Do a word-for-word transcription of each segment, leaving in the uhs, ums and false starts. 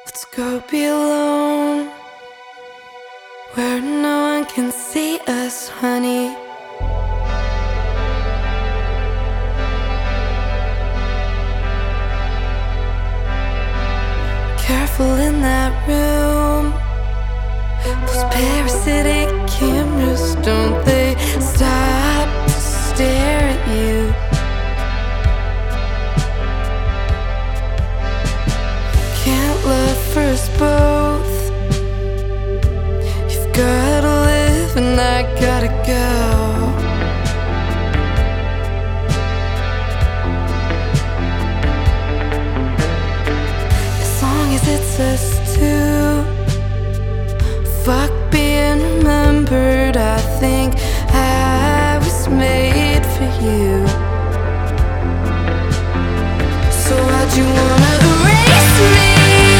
Let's go be alone, where no one can see us, honey. Careful in that room, those parasitic cameras, don't they stop to stare at you? Can't love for us both. You've gotta live and I gotta go. As long as it's us two, fuck being remembered. I think I was made for you. So why'd you wanna erase me?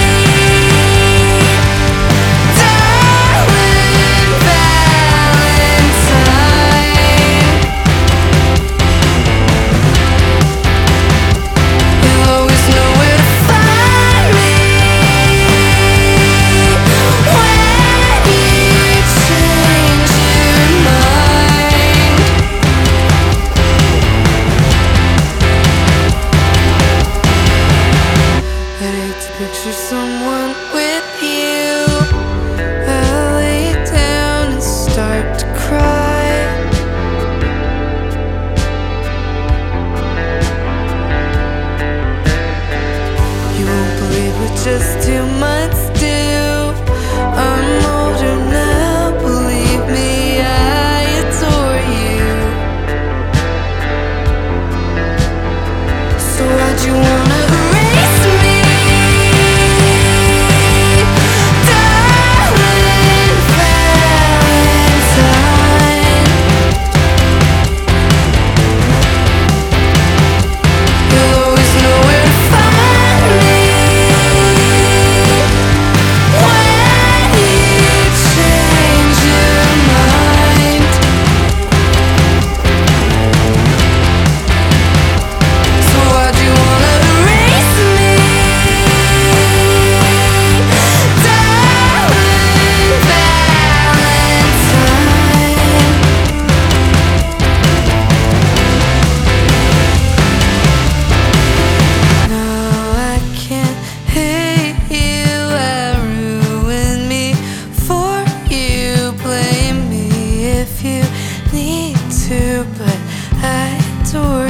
Picture someone with you. I lay down and start to cry. You won't believe what just two months do. I'm older now, believe me, I adore you. So why'd you wanna erase me? But I adore